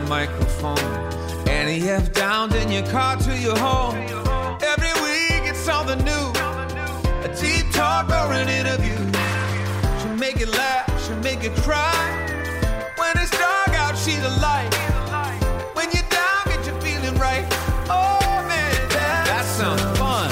microphone. Annie F. Downs in your car to your home. Every week it's something new. A deep talk or an interview. She'll make you laugh, she'll make you cry. When it's dark out, she's a light. When you're down, get you feeling right. Oh man, that sounds fun.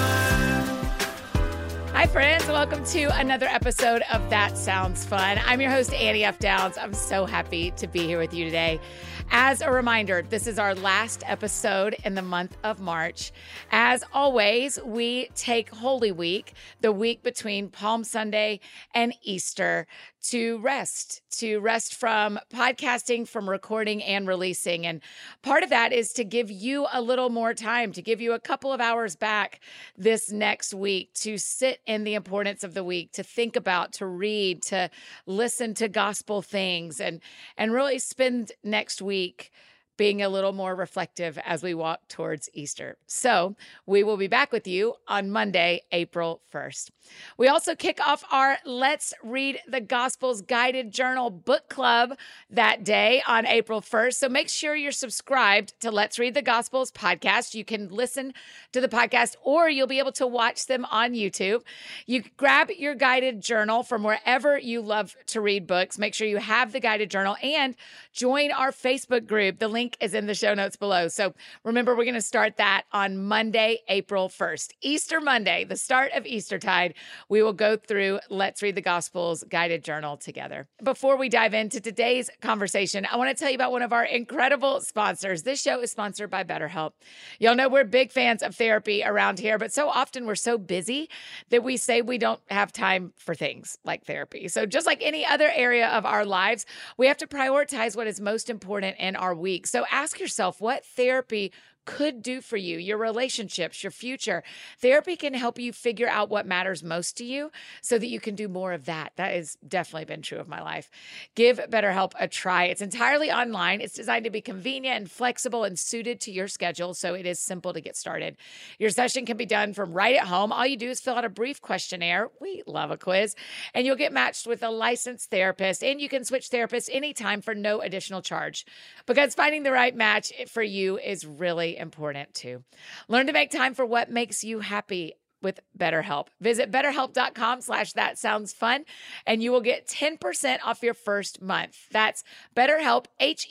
Hi friends, welcome to another episode of That Sounds Fun. I'm your host, Annie F. Downs. I'm so happy to be here with you today. As a reminder, this is our last episode in the month of March. As always, we take Holy Week, the week between Palm Sunday and Easter, to rest from podcasting, from recording and releasing. And part of that is to give you a little more time, to give you a couple of hours back this next week, to sit in the importance of the week, to think about, to read, to listen to gospel things, and really spend next week being a little more reflective as we walk towards Easter. So we will be back with you on Monday, April 1st. We also kick off our Let's Read the Gospels Guided Journal Book Club that day on April 1st. So make sure you're subscribed to Let's Read the Gospels podcast. You can listen to the podcast or you'll be able to watch them on YouTube. You grab your guided journal from wherever you love to read books. Make sure you have the guided journal and join our Facebook group. The link is in the show notes below. So remember, we're going to start that on Monday, April 1st. Easter Monday, the start of Eastertide. We will go through Let's Read the Gospels guided journal together. Before we dive into today's conversation, I want to tell you about one of our incredible sponsors. This show is sponsored by BetterHelp. Y'all know we're big fans of therapy around here, but so often we're so busy that we say we don't have time for things like therapy. So just like any other area of our lives, we have to prioritize what is most important in our week. So ask yourself what therapy could do for you, your relationships, your future. Therapy can help you figure out what matters most to you so that you can do more of that. That has definitely been true of my life. Give BetterHelp a try. It's entirely online. It's designed to be convenient and flexible and suited to your schedule, so it is simple to get started. Your session can be done from right at home. All you do is fill out a brief questionnaire. We love a quiz. And you'll get matched with a licensed therapist, and you can switch therapists anytime for no additional charge. Because finding the right match for you is really important too. Learn to make time for what makes you happy with BetterHelp. Visit BetterHelp.com/thatsoundsfun and you will get 10% off your first month. That's BetterHelp,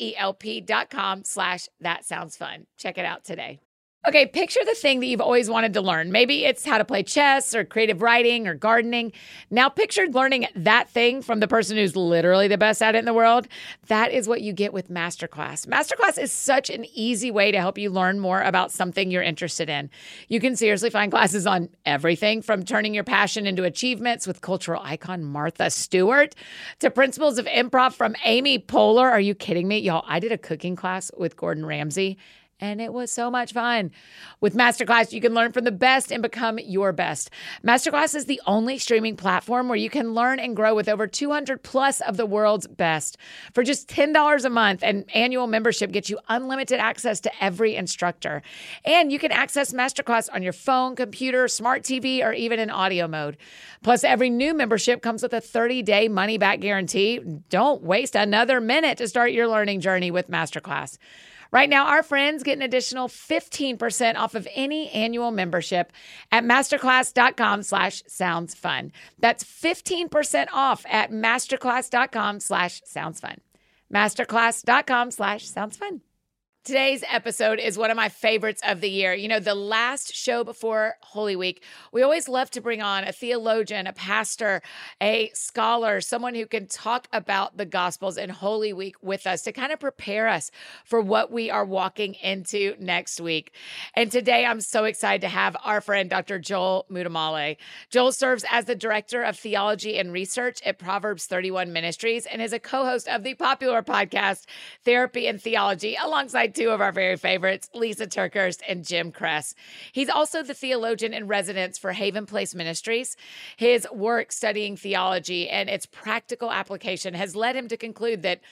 HELP.com/thatsoundsfun. Check it out today. Okay, picture the thing that you've always wanted to learn. Maybe it's how to play chess or creative writing or gardening. Now picture learning that thing from the person who's literally the best at it in the world. That is what you get with Masterclass. Masterclass is such an easy way to help you learn more about something you're interested in. You can seriously find classes on everything from turning your passion into achievements with cultural icon Martha Stewart to principles of improv from Amy Poehler. Are you kidding me? Y'all, I did a cooking class with Gordon Ramsay, and it was so much fun. With Masterclass, you can learn from the best and become your best. Masterclass is the only streaming platform where you can learn and grow with over 200 plus of the world's best. For just $10 a month, an annual membership gets you unlimited access to every instructor. And you can access Masterclass on your phone, computer, smart TV, or even in audio mode. Plus, every new membership comes with a 30-day money-back guarantee. Don't waste another minute to start your learning journey with Masterclass. Right now, our friends get an additional 15% off of any annual membership at masterclass.com/soundsfun. That's 15% off at masterclass.com/soundsfun. Masterclass.com/soundsfun. Today's episode is one of my favorites of the year. You know, the last show before Holy Week, we always love to bring on a theologian, a pastor, a scholar, someone who can talk about the Gospels and Holy Week with us to kind of prepare us for what we are walking into next week. And today I'm so excited to have our friend, Dr. Joel Muddamalle. Joel serves as the Director of Theology and Research at Proverbs 31 Ministries and is a co-host of the popular podcast, Therapy and Theology, alongside two of our very favorites, Lisa TerKeurst and Jim Cress. He's also the theologian in residence for Haven Place Ministries. His work studying theology and its practical application has led him to conclude that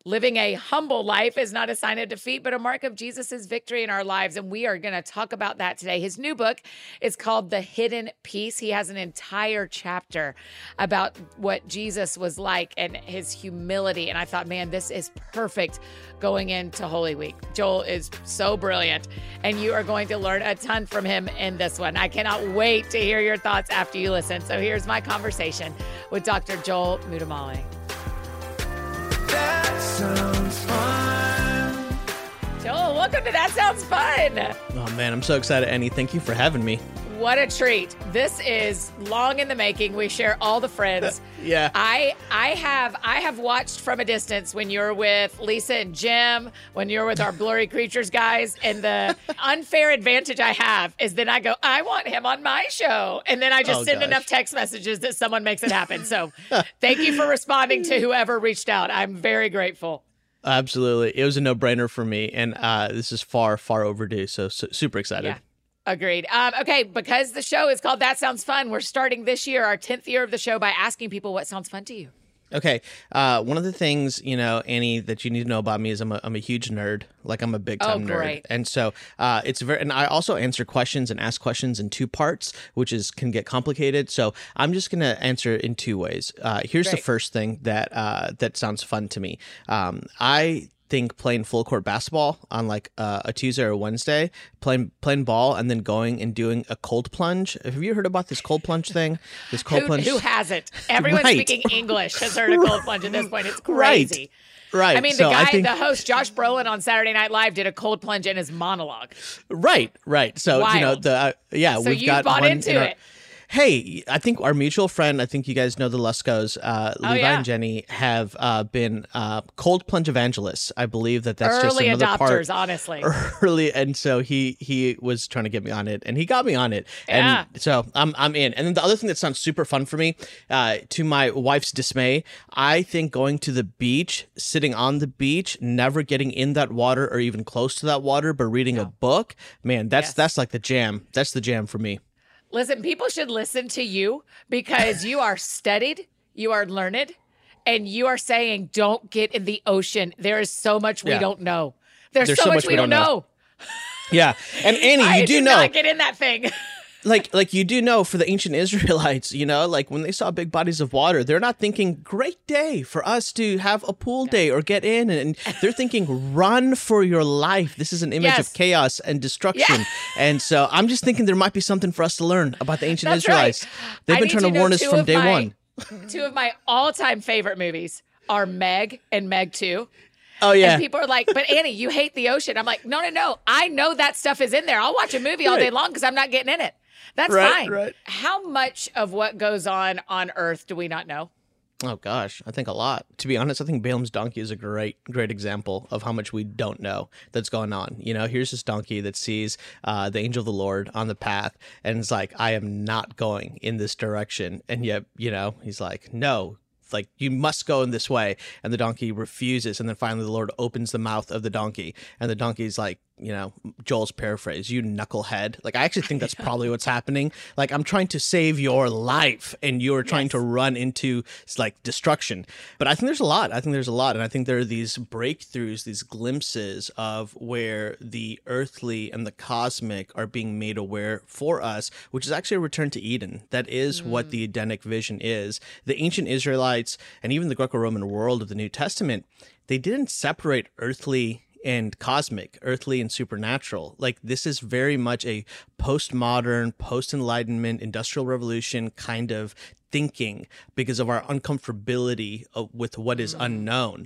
living a humble life is not a sign of defeat, but a mark of Jesus's victory in our lives. And we are going to talk about that today. His new book is called The Hidden Peace. He has an entire chapter about what Jesus was like and his humility. And I thought, man, this is perfect going into Holy Week. Joel is so brilliant, and you are going to learn a ton from him in this one. I cannot wait to hear your thoughts after you listen. So here's my conversation with Dr. Joel Muddamalle. That sounds fun. Joel, welcome to That Sounds Fun. Oh, man, I'm so excited, Annie. Thank you for having me. What a treat. This is long in the making. We share all the friends. Yeah. I have watched from a distance when you're with Lisa and Jim, when you're with our Blurry Creatures guys, and the unfair advantage I have is then I go, I want him on my show. And then I just send enough text messages that someone makes it happen. So thank you for responding to whoever reached out. I'm very grateful. Absolutely. It was a no-brainer for me, and this is far, far overdue, so super excited. Yeah. Agreed. Okay, because the show is called That Sounds Fun, we're starting this year, our 10th year of the show, by asking people what sounds fun to you. Okay. One of the things, Annie, that you need to know about me is I'm a huge nerd. Like, I'm a big time nerd. Great. And so and I also answer questions and ask questions in two parts, which can get complicated. So I'm just going to answer in two ways. Here's the first thing that sounds fun to me. I think playing full court basketball on like a Tuesday or a Wednesday, playing ball and then going and doing a cold plunge. Have you heard about this cold plunge thing? This cold plunge. Who hasn't? Everyone speaking English has heard of cold plunge at this point. It's crazy. Right. I mean, the host, Josh Brolin on Saturday Night Live, did a cold plunge in his monologue. Right. So, Wild. So we've got bought one into it. Hey, I think our mutual friend, I think you guys know the Luskos, Levi and Jenny, have been cold plunge evangelists. I believe that's early just another adopters, part. Honestly. Early, and so he was trying to get me on it, and he got me on it. Yeah. And so I'm in. And then the other thing that sounds super fun for me, to my wife's dismay, I think going to the beach, sitting on the beach, never getting in that water or even close to that water, but reading a book, man, that's like the jam. That's the jam for me. Listen, people should listen to you because you are studied, you are learned, and you are saying, don't get in the ocean. There is so much we don't know. There's so much we don't know. Yeah. And Annie, you do know. Not get in that thing. like you do know, for the ancient Israelites, like when they saw big bodies of water, they're not thinking, great day for us to have a pool day or get in. And they're thinking, run for your life. This is an image of chaos and destruction. Yeah. And so I'm just thinking there might be something for us to learn about the ancient Israelites. Right. They've been trying to warn us from day one. Two of my all-time favorite movies are Meg and Meg 2. Oh, yeah. And people are like, but Annie, you hate the ocean. I'm like, no. I know that stuff is in there. I'll watch a movie all day long because I'm not getting in it. That's fine. Right. How much of what goes on Earth do we not know? Oh, gosh, I think a lot. To be honest, I think Balaam's donkey is a great example of how much we don't know that's going on. Here's this donkey that sees the angel of the Lord on the path, and it's like, I am not going in this direction. And yet, he's like, no. Like, you must go in this way. And the donkey refuses. And then finally the Lord opens the mouth of the donkey. And the donkey's like, Joel's paraphrase, you knucklehead. Like, I actually think that's probably what's happening. Like, I'm trying to save your life and you're trying to run into like destruction. But I think there's a lot. And I think there are these breakthroughs, these glimpses of where the earthly and the cosmic are being made aware for us, which is actually a return to Eden. That is what the Edenic vision is. The ancient Israelites and even the Greco-Roman world of the New Testament, they didn't separate earthly and cosmic, earthly and supernatural. Like, this is very much a postmodern, post-Enlightenment, Industrial Revolution kind of thinking because of our uncomfortability with what is unknown.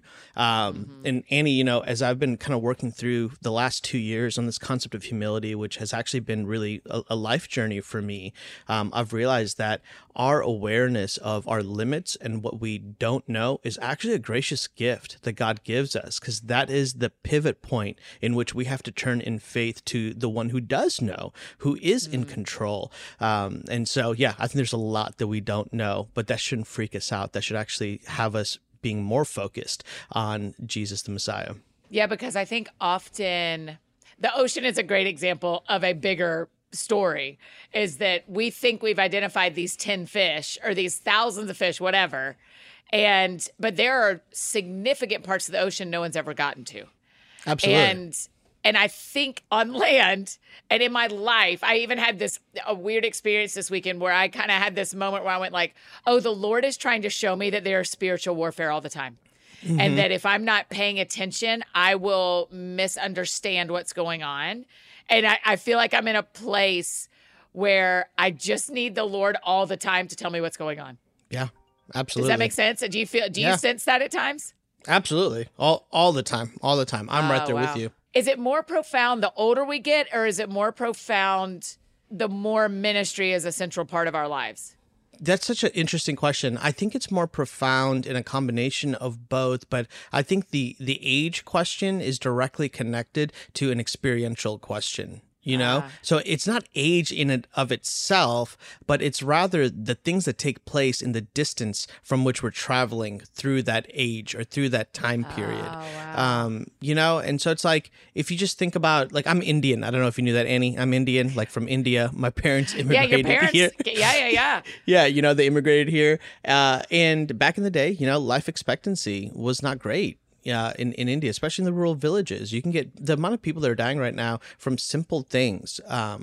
And Annie, as I've been kind of working through the last 2 years on this concept of humility, which has actually been really a life journey for me, I've realized that our awareness of our limits and what we don't know is actually a gracious gift that God gives us, because that is the pivot point in which we have to turn in faith to the one who does know, who is in control. And so, I think there's a lot that we don't know, but that shouldn't freak us out. That should actually have us being more focused on Jesus the Messiah. Yeah, because I think often the ocean is a great example of a bigger story, is that we think we've identified these 10 fish or these thousands of fish, whatever. But there are significant parts of the ocean no one's ever gotten to. Absolutely. And I think on land and in my life, I even had a weird experience this weekend where I kind of had this moment where I went like, oh, the Lord is trying to show me that there is spiritual warfare all the time. And that if I'm not paying attention, I will misunderstand what's going on. And I feel like I'm in a place where I just need the Lord all the time to tell me what's going on. Yeah, absolutely. Does that make sense? Do you sense that at times? Absolutely. All the time. All the time. I'm right there with you. Is it more profound the older we get, or is it more profound the more ministry is a central part of our lives? That's such an interesting question. I think it's more profound in a combination of both, but I think the age question is directly connected to an experiential question. You know, so it's not age in and of itself, but it's rather the things that take place in the distance from which we're traveling through that age or through that time period. You know, and so it's like, if you just think about, like, I'm Indian. I don't know if you knew that, Annie. I'm Indian, like from India. My parents immigrated here. Yeah. Yeah, you know, they immigrated here. And back in the day, you know, life expectancy was not great. In India, especially in the rural villages. You can get the amount of people that are dying right now from simple things,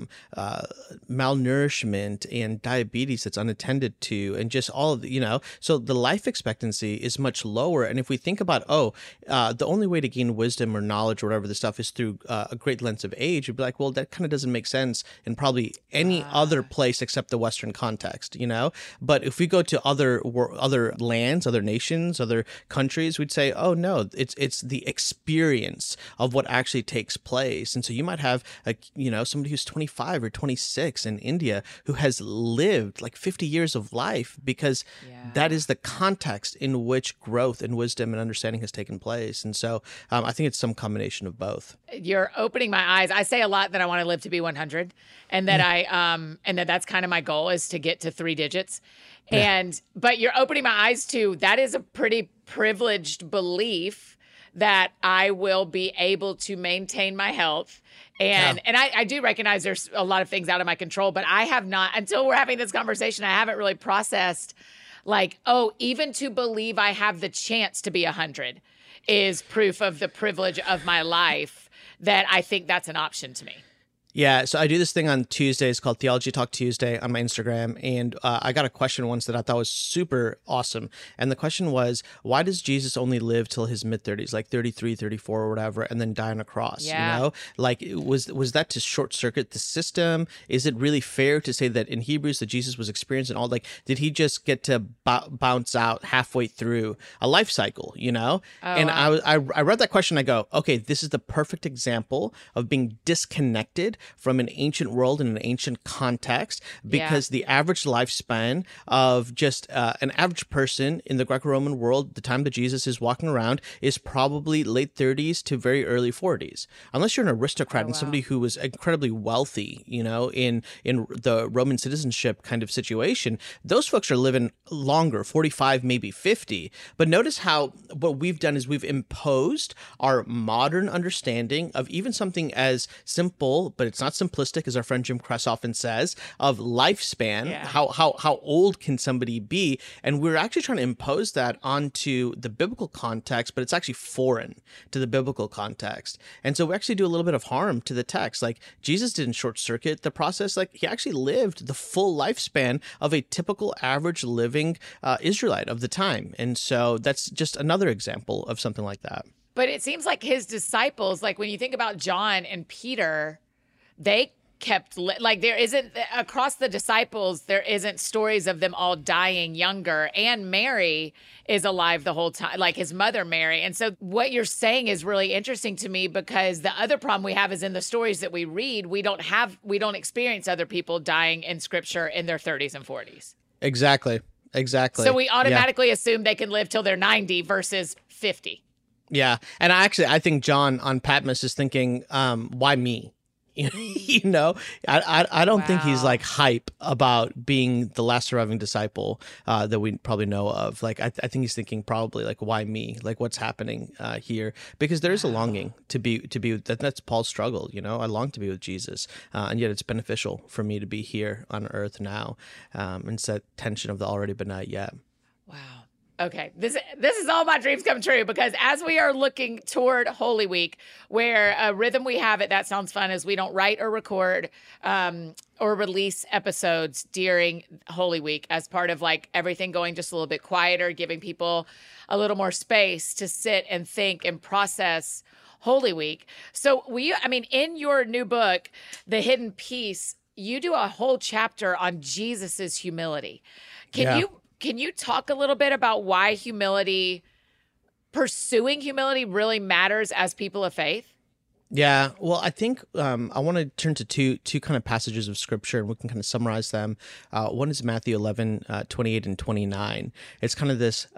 malnourishment and diabetes that's unattended to, and just all of the, you know, so the life expectancy is much lower. And if we think about, the only way to gain wisdom or knowledge or whatever the stuff is through a great length of age, you'd be like, well, that kind of doesn't make sense in probably any other place except the Western context, you know? But if we go to other lands, other nations, other countries, we'd say, oh, no, it's the experience of what actually takes place. And so you might have somebody who's 25 or 26 in India who has lived like 50 years of life because that is the context in which growth and wisdom and understanding has taken place. And so I think it's some combination of both. You're opening my eyes. I say a lot that I want to live to be 100, and that that's kind of my goal, is to get to 3 digits. But you're opening my eyes to, that is a pretty privileged belief that I will be able to maintain my health. And I do recognize there's a lot of things out of my control, but I have not, until we're having this conversation, I haven't really processed like, even to believe I have the chance to be 100 is proof of the privilege of my life, that I think that's an option to me. Yeah, so I do this thing on Tuesdays called Theology Talk Tuesday on my Instagram, and I got a question once that I thought was super awesome. And the question was, why does Jesus only live till his mid-30s, like 33, 34 or whatever, and then die on a cross, you know? Like, was that to short-circuit the system? Is it really fair to say that in Hebrews that Jesus was experiencing all, like, did he just get to bounce out halfway through a life cycle, you know? I read that question, I go, okay, this is the perfect example of being disconnected from an ancient world and an ancient context, because the average lifespan of just an average person in the Greco-Roman world, the time that Jesus is walking around, is probably late 30s to very early 40s. Unless you're an aristocrat and somebody who was incredibly wealthy, you know, in the Roman citizenship kind of situation, those folks are living longer, 45, maybe 50. But notice how what we've done is we've imposed our modern understanding of even something as simple, but it's not simplistic, as our friend Jim Kress often says, of lifespan. How old can somebody be? And we're actually trying to impose that onto the biblical context, but it's actually foreign to the biblical context. And so we actually do a little bit of harm to the text. Like, Jesus didn't short circuit the process. Like, he actually lived the full lifespan of a typical average living Israelite of the time. And so that's just another example of something like that. But it seems like his disciples, like when you think about John and Peter, they kept, like, there isn't, across the disciples, there isn't stories of them all dying younger. And Mary is alive the whole time, like his mother Mary. And so what you're saying is really interesting to me, because the other problem we have is in the stories that we read, we don't experience other people dying in scripture in their 30s and 40s. Exactly. So we automatically assume they can live till they're 90 versus 50. Yeah. And I think John on Patmos is thinking, why me? You know, I don't think he's like hype about being the last surviving disciple that we probably know of. Like, I think he's thinking probably like, why me? Like, what's happening here? Because there is a longing to be that's Paul's struggle. You know, I long to be with Jesus, and yet it's beneficial for me to be here on earth now. And it's that tension of the already but not yet. Wow. Okay, this is all my dreams come true, because as we are looking toward Holy Week, where a rhythm we have at That Sounds Fun is we don't write or record or release episodes during Holy Week as part of like everything going just a little bit quieter, giving people a little more space to sit and think and process Holy Week. So in your new book, The Hidden Peace, you do a whole chapter on Jesus's humility. Can you talk a little bit about why pursuing humility really matters as people of faith? Yeah, well, I think I want to turn to two kind of passages of scripture, and we can kind of summarize them. One is Matthew 11, 28 and 29. It's kind of this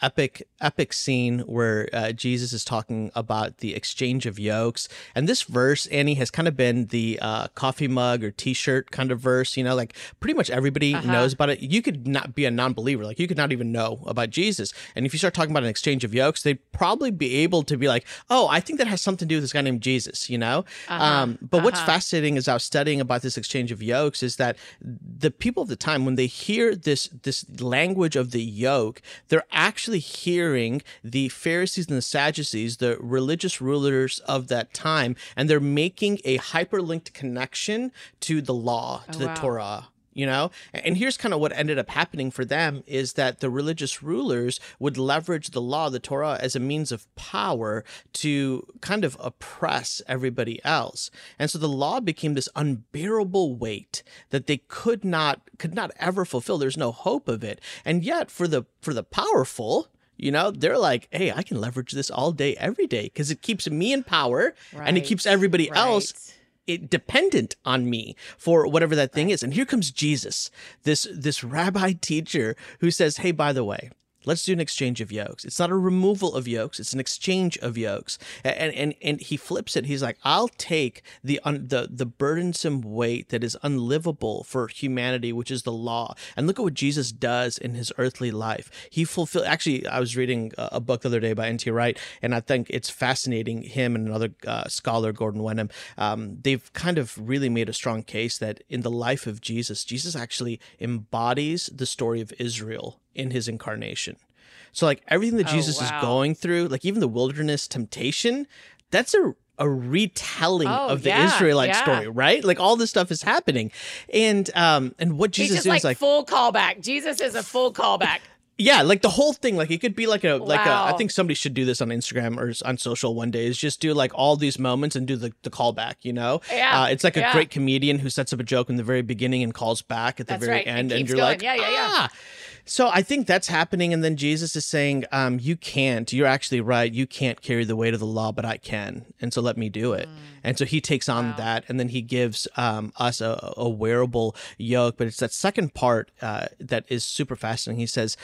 epic scene where Jesus is talking about the exchange of yokes. And this verse, Annie, has kind of been the coffee mug or T-shirt kind of verse. You know, like pretty much everybody knows about it. You could not be a non-believer. Like you could not even know about Jesus. And if you start talking about an exchange of yokes, they'd probably be able to be like, oh, I think that has something to do with this guy named Jesus. You know, but what's fascinating is I was studying about this exchange of yokes is that the people of the time, when they hear this language of the yoke, they're actually hearing the Pharisees and the Sadducees, the religious rulers of that time, and they're making a hyperlinked connection to the law, to the Torah. You know, and here's kind of what ended up happening for them is that the religious rulers would leverage the law, the Torah, as a means of power to kind of oppress everybody else. And so the law became this unbearable weight that they could not ever fulfill. There's no hope of it. And yet for the powerful, you know, they're like, hey, I can leverage this all day, every day, because it keeps me in power and it keeps everybody else dependent on me for whatever that thing is. And here comes Jesus, this rabbi teacher who says, hey, by the way, let's do an exchange of yokes. It's not a removal of yokes. It's an exchange of yokes. And he flips it. He's like, I'll take the burdensome weight that is unlivable for humanity, which is the law. And look at what Jesus does in his earthly life. Actually, I was reading a book the other day by N.T. Wright, and I think it's fascinating. Him and another scholar, Gordon Wenham, they've kind of really made a strong case that in the life of Jesus actually embodies the story of Israel in his incarnation. So like everything that Jesus is going through, like even the wilderness temptation, that's a retelling of the Israelite story, right? Like all this stuff is happening. And what Jesus is like full callback. Jesus is a full callback. Yeah, like the whole thing, like it could be like I think somebody should do this on Instagram or on social one day, is just do like all these moments and do the callback, you know? Yeah. It's like a great comedian who sets up a joke in the very beginning and calls back at the very end. And you're going. like, yeah. So I think that's happening. And then Jesus is saying, you're actually right. You can't carry the weight of the law, but I can. And so let me do it. And so he takes on that. And then he gives us a wearable yoke. But it's that second part that is super fascinating. He says,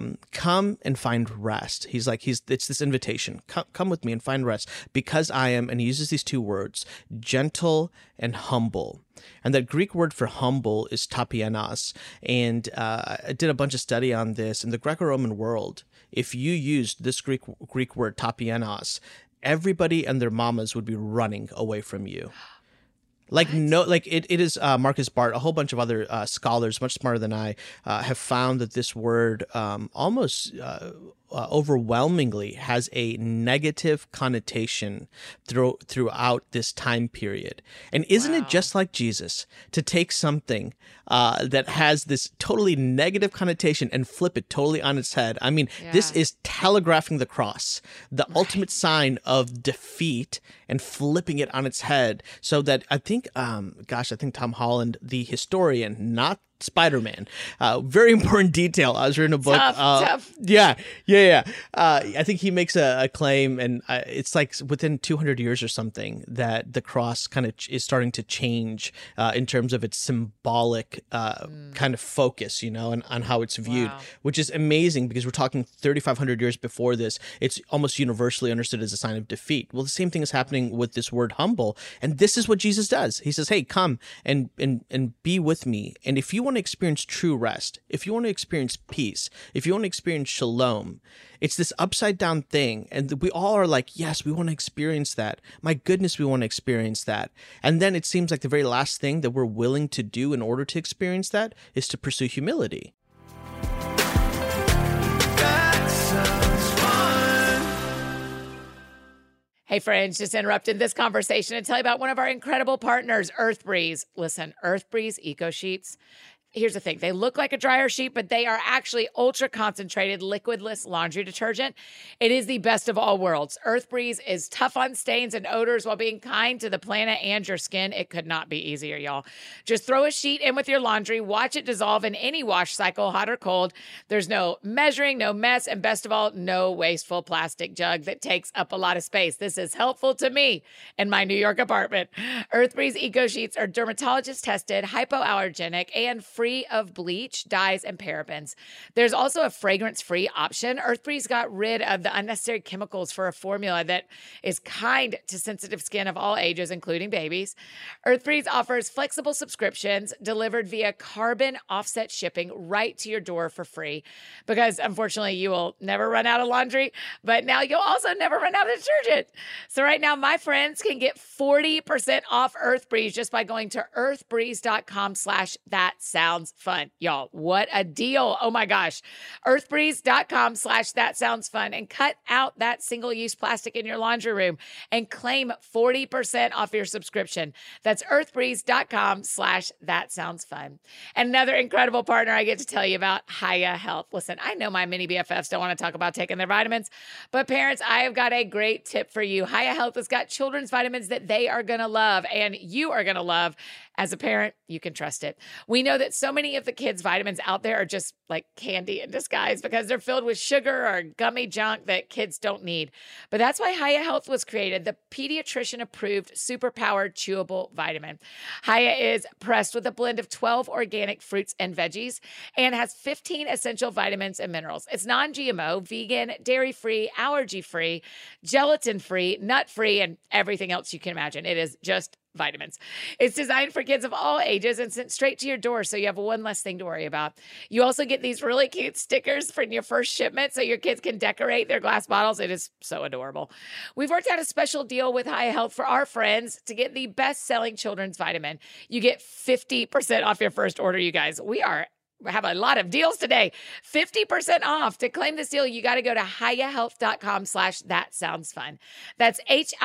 come and find rest. It's this invitation. Come with me and find rest, because I am, and he uses these two words, gentle and humble. And that Greek word for humble is tapienos. And I did a bunch of study on this. In the Greco-Roman world, if you used this Greek word tapienos, everybody and their mamas would be running away from you. It is Marcus Bart, a whole bunch of other scholars, much smarter than I, have found that this word almost overwhelmingly has a negative connotation throughout this time period. And isn't it just like Jesus to take something that has this totally negative connotation and flip it totally on its head? I mean, this is telegraphing the cross, the ultimate sign of defeat, and flipping it on its head, so that I think Tom Holland, the historian, not Spider-Man. Very important detail. I was reading a book. Tough. Yeah. I think he makes a claim, and it's like within 200 years or something that the cross kind of is starting to change in terms of its symbolic kind of focus, you know, and on how it's viewed, which is amazing because we're talking 3,500 years before this. It's almost universally understood as a sign of defeat. Well, the same thing is happening with this word humble, and this is what Jesus does. He says, hey, come and be with me. And if you want to experience true rest, if you want to experience peace, if you want to experience shalom, it's this upside down thing. And we all are like, yes, we want to experience that. My goodness, we want to experience that. And then it seems like the very last thing that we're willing to do in order to experience that is to pursue humility. That Hey, friends, just interrupting this conversation to tell you about one of our incredible partners, EarthBreeze. Listen, EarthBreeze Eco Sheets. Here's the thing. They look like a dryer sheet, but they are actually ultra concentrated liquidless laundry detergent. It is the best of all worlds. EarthBreeze is tough on stains and odors while being kind to the planet and your skin. It could not be easier, y'all. Just throw a sheet in with your laundry, watch it dissolve in any wash cycle, hot or cold. There's no measuring, no mess, and best of all, no wasteful plastic jug that takes up a lot of space. This is helpful to me in my New York apartment. EarthBreeze Eco Sheets are dermatologist tested, hypoallergenic, and free of bleach, dyes, and parabens. There's also a fragrance-free option. EarthBreeze got rid of the unnecessary chemicals for a formula that is kind to sensitive skin of all ages, including babies. EarthBreeze offers flexible subscriptions delivered via carbon offset shipping right to your door for free, because unfortunately you will never run out of laundry, but now you'll also never run out of detergent. So right now, my friends can get 40% off EarthBreeze just by going to earthbreeze.com/thatsoundsfun. Y'all, what a deal. Oh my gosh. earthbreeze.com/thatsoundsfun and cut out that single-use plastic in your laundry room and claim 40% off your subscription. That's earthbreeze.com/thatsoundsfun. And another incredible partner I get to tell you about, Hiya Health. Listen, I know my mini BFFs don't want to talk about taking their vitamins, but parents, I have got a great tip for you. Hiya Health has got children's vitamins that they are going to love and you are going to love. As a parent, you can trust it. We know that so many of the kids' vitamins out there are just like candy in disguise because they're filled with sugar or gummy junk that kids don't need. But that's why Hiya Health was created, the pediatrician-approved, super-powered, chewable vitamin. Hiya is pressed with a blend of 12 organic fruits and veggies and has 15 essential vitamins and minerals. It's non-GMO, vegan, dairy-free, allergy-free, gelatin-free, nut-free, and everything else you can imagine. It is just vitamins. It's designed for kids of all ages and sent straight to your door, so you have one less thing to worry about. You also get these really cute stickers for your first shipment so your kids can decorate their glass bottles. It is so adorable. We've worked out a special deal with Hiya Health for our friends to get the best-selling children's vitamin. You get 50% off your first order, you guys. We have a lot of deals today. 50% off. To claim this deal, you got to go to hiyahealth.com/thatsoundsfun. That's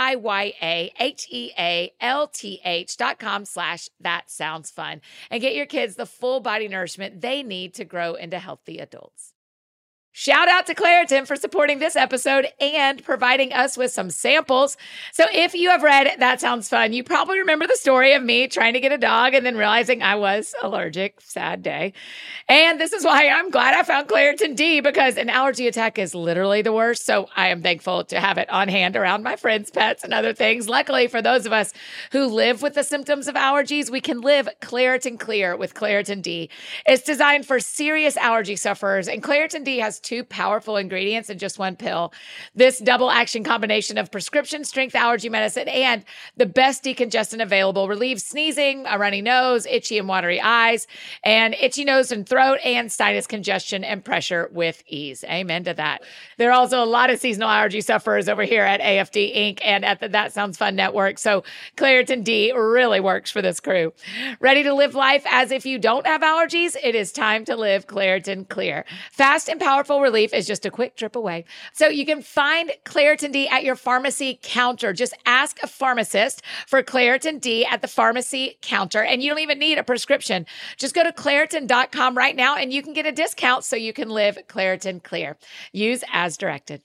HIYAHEALTH.com/thatsoundsfun. And get your kids the full body nourishment they need to grow into healthy adults. Shout out to Claritin for supporting this episode and providing us with some samples. So if you have read That Sounds Fun, you probably remember the story of me trying to get a dog and then realizing I was allergic. Sad day. And this is why I'm glad I found Claritin D, because an allergy attack is literally the worst. So I am thankful to have it on hand around my friends' pets and other things. Luckily, for those of us who live with the symptoms of allergies, we can live Claritin Clear with Claritin D. It's designed for serious allergy sufferers, and Claritin D has 2 powerful ingredients in just one pill. This double action combination of prescription strength allergy medicine and the best decongestant available relieves sneezing, a runny nose, itchy and watery eyes, and itchy nose and throat, and sinus congestion and pressure with ease. Amen to that. There are also a lot of seasonal allergy sufferers over here at AFD Inc. and at the That Sounds Fun Network. So Claritin D really works for this crew. Ready to live life as if you don't have allergies? It is time to live Claritin Clear. Fast and powerful relief is just a quick trip away. So you can find Claritin D at your pharmacy counter. Just ask a pharmacist for Claritin D at the pharmacy counter, and you don't even need a prescription. Just go to Claritin.com right now and you can get a discount so you can live Claritin Clear. Use as directed.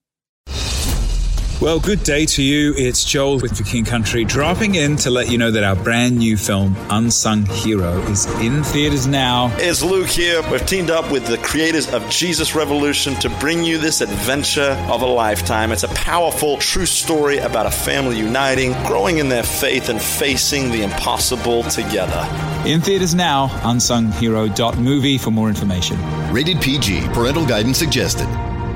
Well, good day to you. It's Joel with The King Country, dropping in to let you know that our brand new film, Unsung Hero, is in theaters now. It's Luke here. We've teamed up with the creators of Jesus Revolution to bring you this adventure of a lifetime. It's a powerful, true story about a family uniting, growing in their faith, and facing the impossible together. In theaters now, unsunghero.movie for more information. Rated PG. Parental guidance suggested.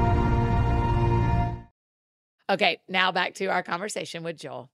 Okay, now back to our conversation with Joel.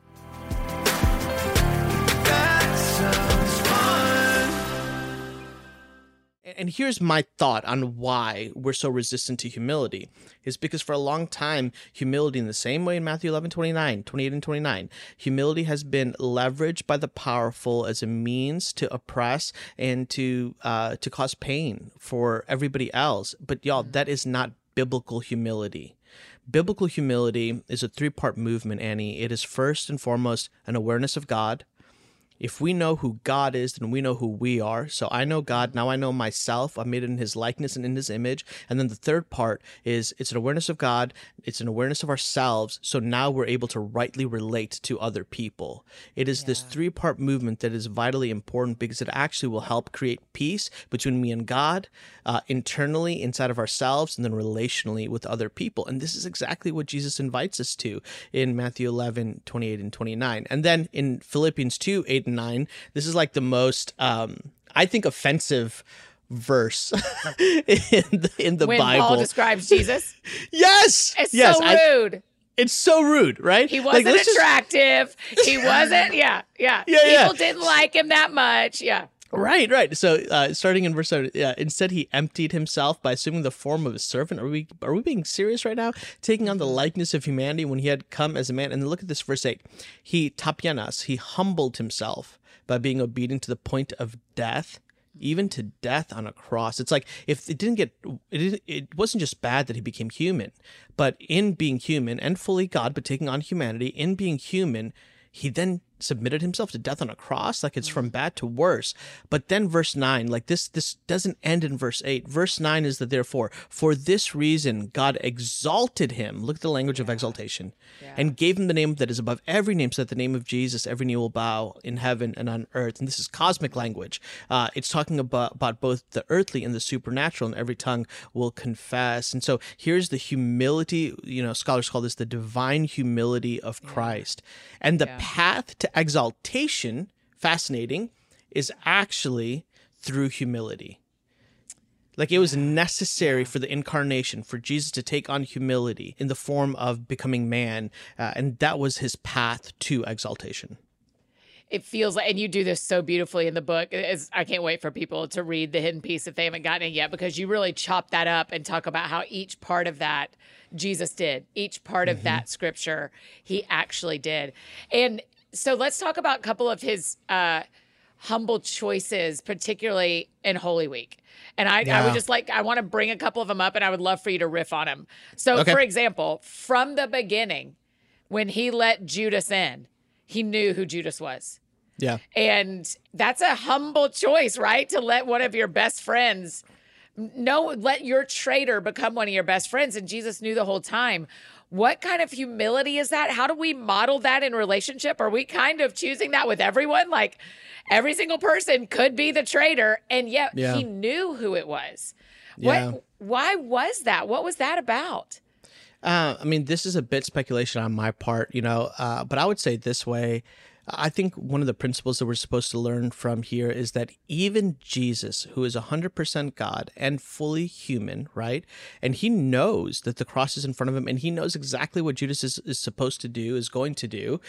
And here's my thought on why we're so resistant to humility. Is because for a long time, humility, in the same way in Matthew 11:28 and 29, humility has been leveraged by the powerful as a means to oppress and to cause pain for everybody else. But y'all, that is not biblical humility. biblical humility is a three-part movement, Annie. It is first and foremost an awareness of God. If we know who God is, then we know who we are. So I know God, now I know myself. I'm made in his likeness and in his image. And then the third part is it's an awareness of God. It's an awareness of ourselves. So now we're able to rightly relate to other people. It is this three-part movement that is vitally important because it actually will help create peace between me and God, internally inside of ourselves, and then relationally with other people. And this is exactly what Jesus invites us to in Matthew 11, 28 and 29. And then in Philippians 2, 8 and 9, this is like the most, I think, offensive verse in the when Bible. Paul describes Jesus. Yes! It's yes, so rude. It's so rude, right? He wasn't attractive. He wasn't, yeah. People didn't like him that much, yeah. Right. So starting in verse 7, instead he emptied himself by assuming the form of a servant. Are we being serious right now? Taking on the likeness of humanity when he had come as a man. And then look at this verse 8. He tapianas, he humbled himself by being obedient to the point of death, even to death on a cross. It's like if it wasn't just bad that he became human, but in being human and fully God, but taking on humanity, in being human, he then submitted himself to death on a cross. Like, it's from bad to worse. But then verse 9, like this doesn't end in verse 8. Verse 9 is the therefore. For this reason, God exalted him. Look at the language of exaltation. And gave him the name that is above every name, so that the name of Jesus, every knee will bow in heaven and on earth. And this is cosmic language. It's talking about both the earthly and the supernatural, and every tongue will confess. And so here's the humility, scholars call this the divine humility of Christ. And the path to exaltation, fascinating, is actually through humility. Like, it was necessary for the incarnation, for Jesus to take on humility in the form of becoming man, and that was his path to exaltation. It feels like, and you do this so beautifully in the book. I can't wait for people to read The Hidden Piece if they haven't gotten it yet, because you really chop that up and talk about how each part of that Jesus did. Each part of that scripture he actually did. And so let's talk about a couple of his humble choices, particularly in Holy Week. And I would just I want to bring a couple of them up, and I would love for you to riff on them. So, for example, from the beginning, when he let Judas in, he knew who Judas was. Yeah. And that's a humble choice, right? To let one of your best friends let your traitor become one of your best friends. And Jesus knew the whole time. What kind of humility is that? How do we model that in relationship? Are we kind of choosing that with everyone? Like, every single person could be the traitor, and yet he knew who it was. Why was that? What was that about? This is a bit speculation on my part, but I would say it this way. I think one of the principles that we're supposed to learn from here is that even Jesus, who is 100% God and fully human, right? And he knows that the cross is in front of him, and he knows exactly what Judas is supposed to do, is going to do.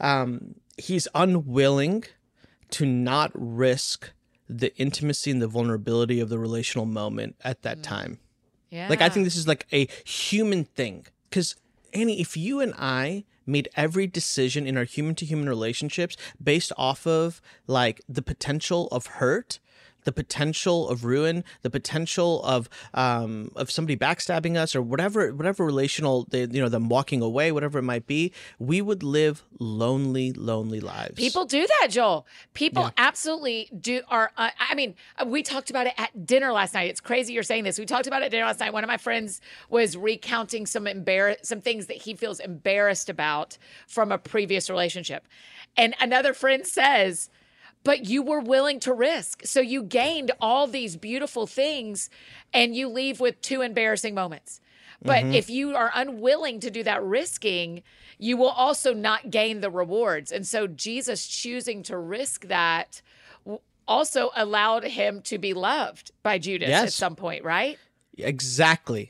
He's unwilling to not risk the intimacy and the vulnerability of the relational moment at that time. Yeah. Like, I think this is like a human thing. Because, Annie, if you and I made every decision in our human-to-human relationships based off of, like, the potential of hurt, the potential of ruin, the potential of somebody backstabbing us, or whatever relational, them walking away, whatever it might be, we would live lonely lives. People do that, Joel. People absolutely do. We talked about it at dinner last night. It's crazy you're saying this. We talked about it at dinner last night. One of my friends was recounting some things that he feels embarrassed about from a previous relationship. And another friend says, but you were willing to risk. So you gained all these beautiful things, and you leave with 2 embarrassing moments. But if you are unwilling to do that risking, you will also not gain the rewards. And so Jesus choosing to risk that also allowed him to be loved by Judas at some point, right? Exactly.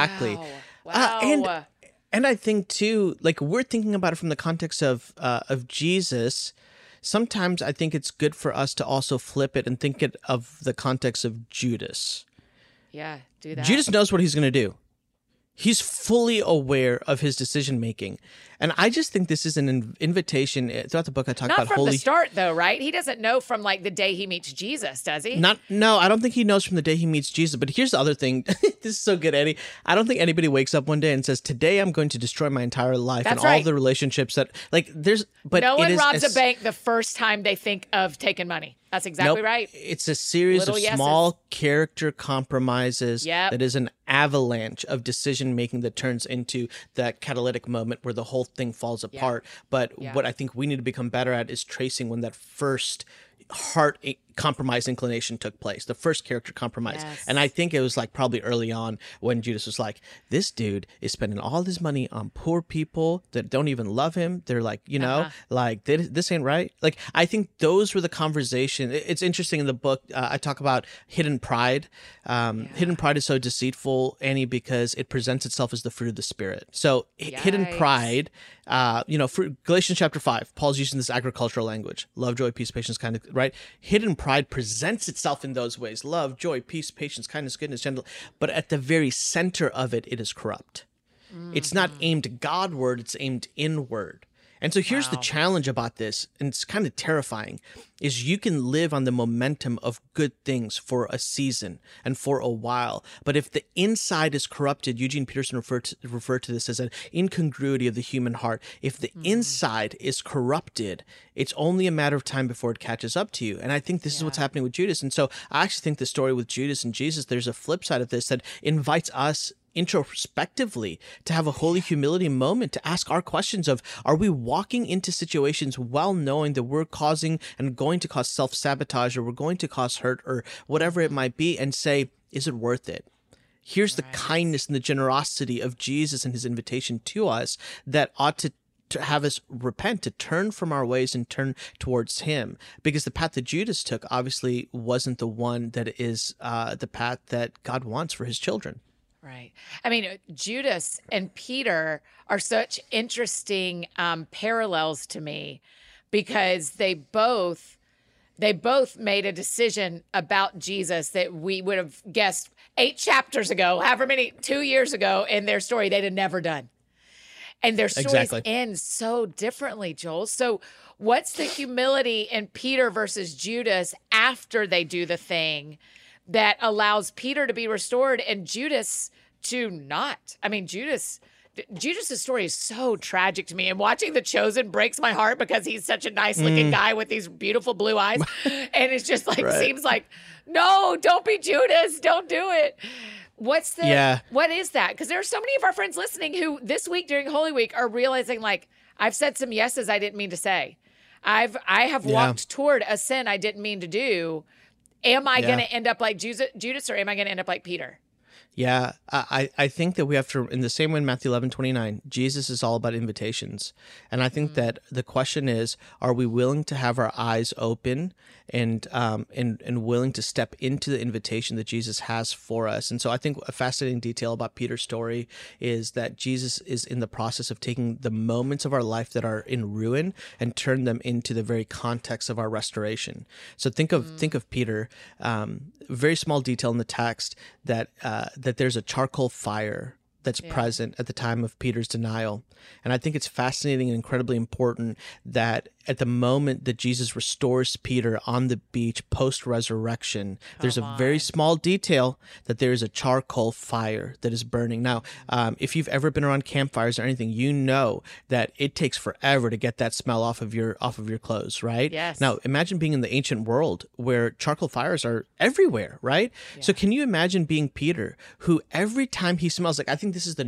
Wow. And I think too, like, we're thinking about it from the context of Jesus. Sometimes I think it's good for us to also flip it and think it of the context of Judas. Yeah, do that. Judas knows what he's going to do. He's fully aware of his decision making. And I just think this is an invitation. Throughout the book, I talk about Not from the start, though, right? He doesn't know from like the day he meets Jesus, does he? No, I don't think he knows from the day he meets Jesus. But here's the other thing. This is so good, Eddie. I don't think anybody wakes up one day and says, "Today I'm going to destroy my entire life and all the relationships that like." There's, but no one robs a bank the first time they think of taking money. That's exactly right. It's a series of small character compromises that is an avalanche of decision making that turns into that catalytic moment where the whole thing falls apart. But what I think we need to become better at is tracing when that first heart compromise inclination took place, the first character compromise. And I think it was like probably early on when Judas was like, this dude is spending all his money on poor people that don't even love him. They're like, you know, like this ain't right. Like, I think those were the conversation. It's interesting in the book. I talk about hidden pride. Hidden pride is so deceitful, Annie, because it presents itself as the fruit of the Spirit. So hidden pride, for Galatians chapter 5, Paul's using this agricultural language: love, joy, peace, patience, kindness, right? Hidden pride presents itself in those ways: love, joy, peace, patience, kindness, goodness, gentle. But at the very center of it, it is corrupt. It's not aimed Godward, it's aimed inward. And so here's the challenge about this, and it's kind of terrifying, is you can live on the momentum of good things for a season and for a while. But if the inside is corrupted, Eugene Peterson referred to this as an incongruity of the human heart. If the inside is corrupted, it's only a matter of time before it catches up to you. And I think this is what's happening with Judas. And so I actually think the story with Judas and Jesus, there's a flip side of this that invites us introspectively to have a holy humility moment, to ask our questions of, are we walking into situations well knowing that we're causing and going to cause self-sabotage, or we're going to cause hurt, or whatever it might be, and say, is it worth it? Here's the kindness and the generosity of Jesus and his invitation to us that ought to have us repent, to turn from our ways and turn towards him. Because the path that Judas took obviously wasn't the one that is the path that God wants for his children. Right. I mean, Judas and Peter are such interesting parallels to me, because they both made a decision about Jesus that we would have guessed 8 chapters ago, 2 years ago in their story, they'd have never done. And their stories end so differently, Joel. So what's the humility in Peter versus Judas after they do the thing that allows Peter to be restored and Judas to not? I mean, Judas' story is so tragic to me, and watching The Chosen breaks my heart because he's such a nice looking guy with these beautiful blue eyes. And it's just like, seems like, no, don't be Judas. Don't do it. What is that? Because there are so many of our friends listening who this week during Holy Week are realizing, like, I've said some yeses I didn't mean to say. I have walked toward a sin I didn't mean to do. Am I going to end up like Judas, or am I going to end up like Peter? Yeah, I think that we have to, in the same way in Matthew 11:29, Jesus is all about invitations. And I think that the question is, are we willing to have our eyes open and willing to step into the invitation that Jesus has for us? And so I think a fascinating detail about Peter's story is that Jesus is in the process of taking the moments of our life that are in ruin and turn them into the very context of our restoration. So think of Peter, very small detail in the text that there's a charcoal fire that's present at the time of Peter's denial. And I think it's fascinating and incredibly important that at the moment that Jesus restores Peter on the beach post-resurrection, there's a very small detail that there is a charcoal fire that is burning. Now, if you've ever been around campfires or anything, you know that it takes forever to get that smell off of your clothes, right? Yes. Now, imagine being in the ancient world where charcoal fires are everywhere, right? Yeah. So can you imagine being Peter, who every time he smells, like, I think this is the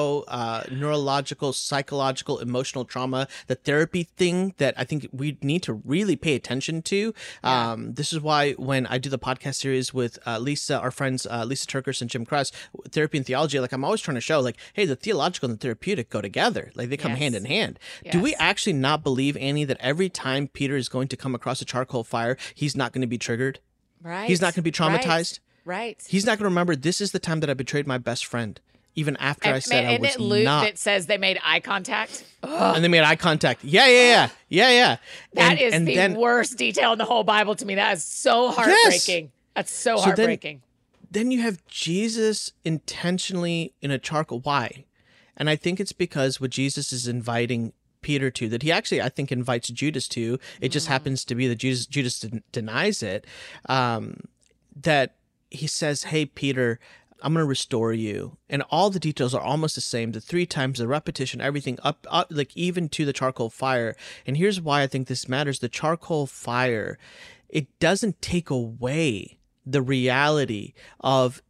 neurological, psychological, emotional trauma, the therapy thing that I think we need to really pay attention to. This is why when I do the podcast series with our friends Lisa Turkers and Jim Kress, Therapy and Theology, like, I'm always trying to show, like, hey, the theological and the therapeutic go together. Like, they come hand in hand. Yes. Do we actually not believe, Annie, that every time Peter is going to come across a charcoal fire, he's not going to be triggered? Right. He's not going to be traumatized? Right. He's not going to remember, this is the time that I betrayed my best friend. Even after I said I was not. Luke not. That says they made eye contact. Ugh. And they made eye contact. Yeah. That is the worst detail in the whole Bible to me. That is so heartbreaking. Yes. That's so heartbreaking. then you have Jesus intentionally in a charcoal. Why? And I think it's because what Jesus is inviting Peter to, that he actually, I think, invites Judas to, it just happens to be that Judas denies it, that he says, hey, Peter, I'm going to restore you. And all the details are almost the same. The 3 times, the repetition, everything up, like even to the charcoal fire. And here's why I think this matters. The charcoal fire, it doesn't take away the reality of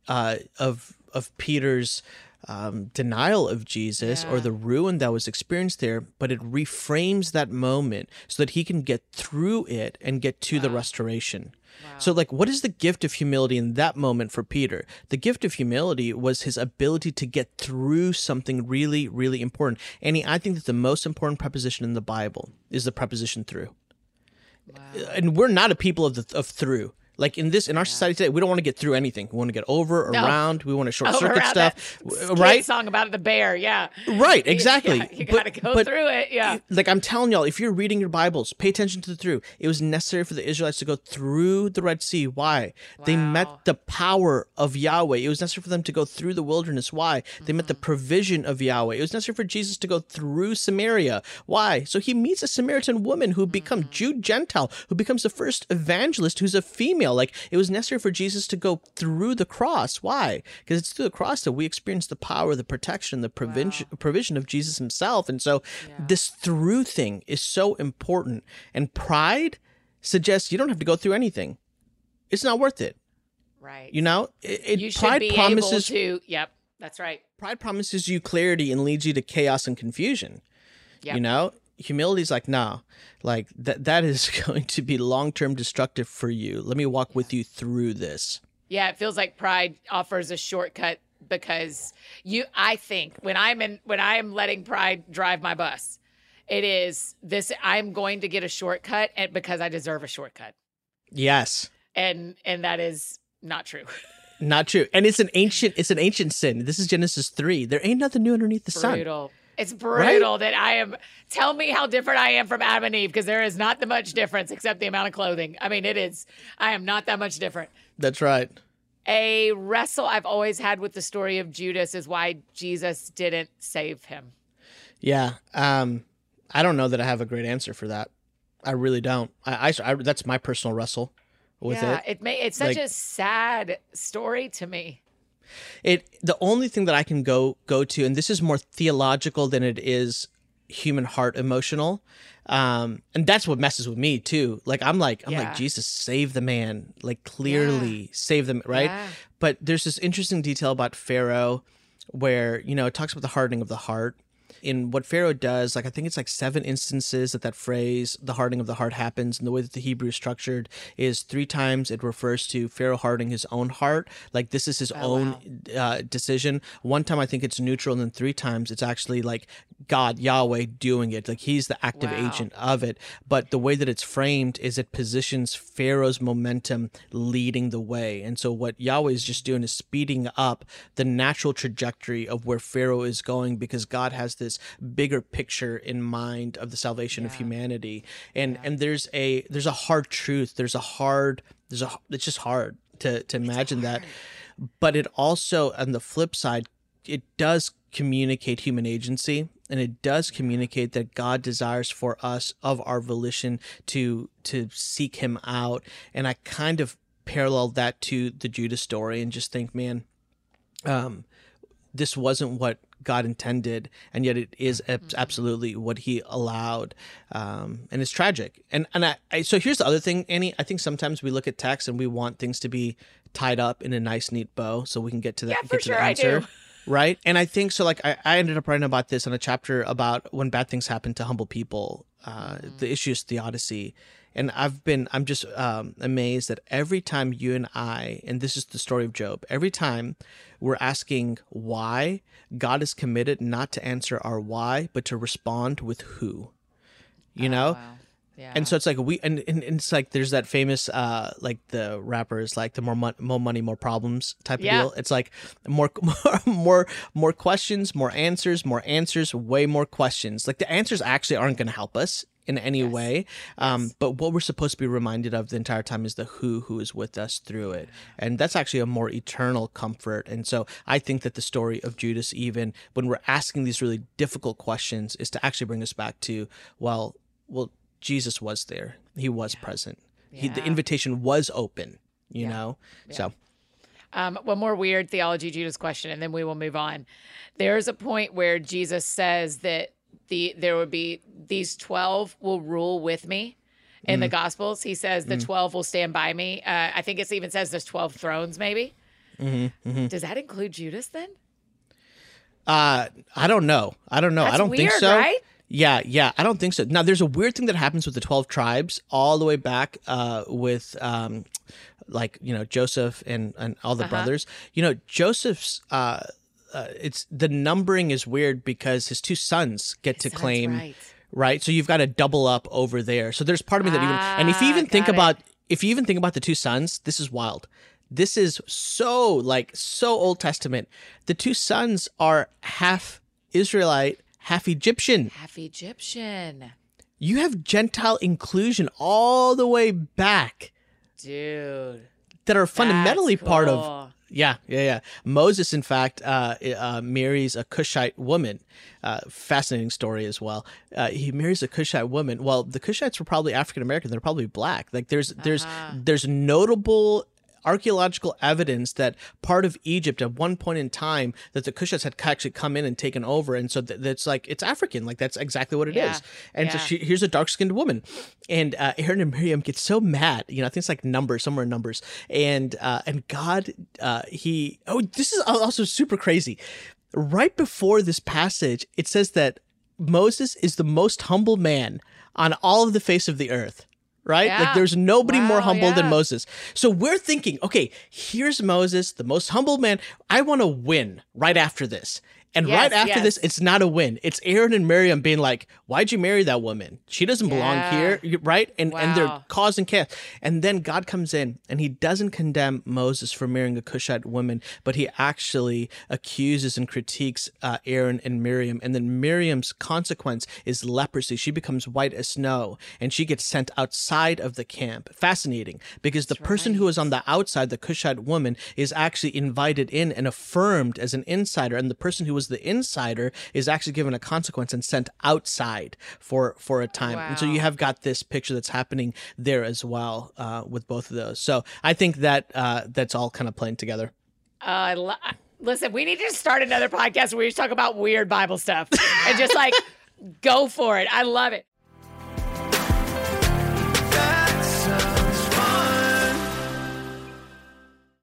Peter's denial of Jesus or the ruin that was experienced there, but it reframes that moment so that he can get through it and get to the restoration. So, like, what is the gift of humility in that moment for Peter? The gift of humility was his ability to get through something really, really important. Annie, I think that the most important preposition in the Bible is the preposition through. Wow. And we're not a people of through. Like in our society today, we don't want to get through anything. We want to get over, around. We want to short circuit stuff, right? Song about the bear, right, exactly. Yeah, you got to go through it, Like I'm telling y'all, if you're reading your Bibles, pay attention to the through. It was necessary for the Israelites to go through the Red Sea. Why? Wow. They met the power of Yahweh. It was necessary for them to go through the wilderness. Why? They met the provision of Yahweh. It was necessary for Jesus to go through Samaria. Why? So he meets a Samaritan woman who becomes Jew-Gentile, who becomes the first evangelist who's a female. Like, it was necessary for Jesus to go through the cross. Why? Because it's through the cross that we experience the power, the protection, the provision of Jesus himself. And so this through thing is so important. And pride suggests you don't have to go through anything. It's not worth it. Right. You know? You should be able to. Yep, that's right. Pride promises you clarity and leads you to chaos and confusion. Yep. You know? Humility is like, no, like that is going to be long-term destructive for you. Let me walk with you through this. Yeah, it feels like pride offers a shortcut because I think when I'm letting pride drive my bus, it is this, I'm going to get a shortcut and because I deserve a shortcut. Yes. And that is not true. Not true. And it's an ancient sin. This is Genesis 3. There ain't nothing new underneath the sun. Brutal. It's brutal that tell me how different I am from Adam and Eve, because there is not that much difference except the amount of clothing. I mean, I am not that much different. That's right. A wrestle I've always had with the story of Judas is why Jesus didn't save him. Yeah. I don't know that I have a great answer for that. I really don't. I that's my personal wrestle with it. It's such a sad story to me. The only thing that I can go to, and this is more theological than it is human heart emotional, and that's what messes with me too. Like I'm like Jesus, save the man, like clearly save them, right? Yeah. But there's this interesting detail about Pharaoh, where it talks about the hardening of the heart. In what Pharaoh does, like I think it's like 7 instances that phrase, the hardening of the heart, happens. And the way that the Hebrew is structured is 3 times it refers to Pharaoh hardening his own heart. Like this is his own decision. 1 time I think it's neutral, and then 3 times it's actually like God, Yahweh, doing it. Like he's the active agent of it. But the way that it's framed is it positions Pharaoh's momentum leading the way. And so what Yahweh is just doing is speeding up the natural trajectory of where Pharaoh is going, because God has this bigger picture in mind of the salvation of humanity. And there's a hard truth. It's just hard to imagine that. But it also, on the flip side, it does communicate human agency, and it does communicate that God desires for us of our volition to seek him out. And I kind of parallel that to the Judas story and just think, man, this wasn't what God intended, and yet it is absolutely what he allowed. And it's tragic. And so here's the other thing, Annie. I think sometimes we look at text and we want things to be tied up in a nice, neat bow so we can get to that. Yeah, for sure, I do. Right? And I think so. Like I ended up writing about this in a chapter about when bad things happen to humble people. The issue is theodicy. And I'm just amazed that every time you and I, and this is the story of Job, every time we're asking why, God is committed not to answer our why, but to respond with who. You know? Wow. Yeah. And so it's like and it's like there's that famous like the rappers, like the more money, more problems type of deal. It's like more questions, more answers, way more questions. Like the answers actually aren't going to help us in any way. But what we're supposed to be reminded of the entire time is the who is with us through it. And that's actually a more eternal comfort. And so I think that the story of Judas, even when we're asking these really difficult questions, is to actually bring us back to, well, Jesus was there. He was present. The invitation was open, you know? Yeah. So. One more weird theology Judas question, and then we will move on. There's a point where Jesus says that there would be these 12 will rule with me in the Gospels. He says the 12 will stand by me. I think it even says there's 12 thrones, maybe. Does that include Judas then? I don't know. That's I don't weird, think so. Right? Yeah, I don't think so. Now, there's a weird thing that happens with the 12 tribes all the way back with, Joseph and all the brothers. Joseph's, it's the numbering is weird because his two sons get to claim, right? So you've got to double up over there. So there's part of me that even, and if you even think about the two sons, this is wild. This is so Old Testament. The two sons are half Israelite, half Egyptian. You have Gentile inclusion all the way back. Dude. That are fundamentally cool. part of. Yeah. Moses, in fact, marries a Cushite woman. Fascinating story as well. He marries a Cushite woman. Well, the Cushites were probably African American. They're probably black. Like there's notable archaeological evidence that part of Egypt at one point in time that the Cushites had actually come in and taken over, and so that's it's African, that's exactly what it is. And so here's a dark-skinned woman, and Aaron and Miriam get so mad, I think it's somewhere in Numbers, and God, this is also super crazy. Right before this passage, it says that Moses is the most humble man on all of the face of the earth. Right? Yeah. There's nobody more humble than Moses. So we're thinking, okay, here's Moses, the most humble man. I want to win right after this. And right after this, it's not a win. It's Aaron and Miriam being like, why'd you marry that woman? She doesn't belong here, right? And they're causing chaos. And then God comes in and he doesn't condemn Moses for marrying a Cushite woman, but he actually accuses and critiques Aaron and Miriam. And then Miriam's consequence is leprosy. She becomes white as snow and she gets sent outside of the camp. Fascinating, because the person who is on the outside, the Cushite woman, is actually invited in and affirmed as an insider. And the person who was the insider is actually given a consequence and sent outside for a time. And so you have got this picture that's happening there as well with both of those. So I think that that's all kind of playing together. Listen, we need to start another podcast where we just talk about weird Bible stuff and just go for it. I love it.